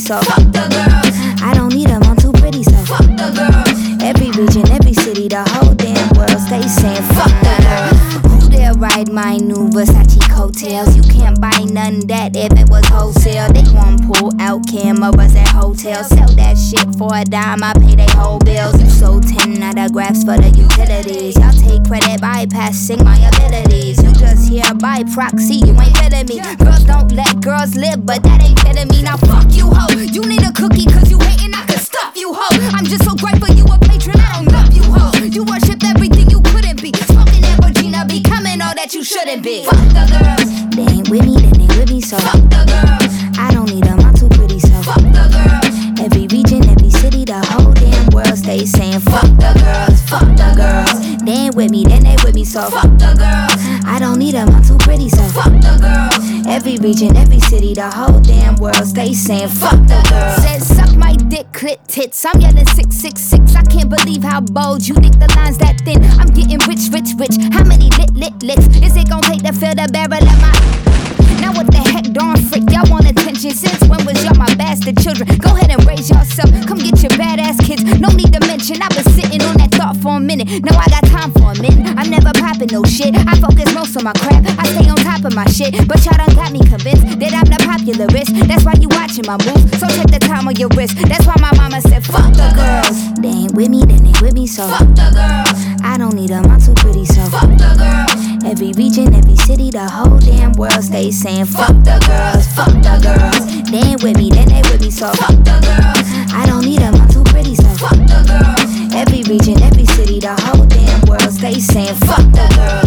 so fuck the girls. I don't need them, I'm too pretty, so fuck the girls. Every region, every city, the whole damn world stay saying fuck the girls. Who dare ride my new Versace coattails? You can't buy none that if it was wholesale. They gon' pull out cameras at hotels, sell that shit for a dime, I pay they whole bills. You sold 10 autographs for the utilities. Y'all take credit bypassing my abilities. You just here by proxy, you ain't kidding me. Girls don't let girls live, but that ain't kidding me. Now fuck you, ho. You need a cookie cause you hating, I can stuff you, ho. I'm just so grateful you a patron, I don't love you, ho. You worship everything you couldn't be. Smoking that Regina, becoming all that you shouldn't be. Fuck the girls. They ain't with me, then they with me, so fuck the girls. I don't need them, I'm too pretty, so fuck the girls. Every region, every city, the whole damn world stay saying fuck the girls, fuck the girls. They ain't with me, then they with me, so fuck the girls. I don't need them, I'm too pretty, so fuck the girls. Every region, every city, the whole damn world stay saying fuck the girls. Said suck my dick, clit tits, I'm yelling 666. I can't believe how bold you think the line's that thin. I'm getting rich, rich, rich. How many licks is it gon' take to fill the barrel of my... Now what the heck, darn frick, y'all want attention. Since when was y'all my bastard children? Go ahead and raise yourself, come get your badass kids. No need to mention, I've been sitting on that thought for a minute. No, I got time for a minute, I'm never popping no shit. I focus most on my crap, I stay on top of my shit. But y'all done got me convinced that I'm the popularist. That's why you watching my moves, so check the time on your wrist. That's why my mama said fuck the girls. They ain't with me, then they with me, so fuck the girls. I don't need them, I'm too pretty, so fuck the girls. Every region, every city, the whole damn world stay saying fuck the girls, fuck the girls. They ain't with me, then they with me, so fuck the girls. I don't need them, I'm too pretty, so fuck the girls. Every region, every city, the whole damn world stay saying fuck the girls.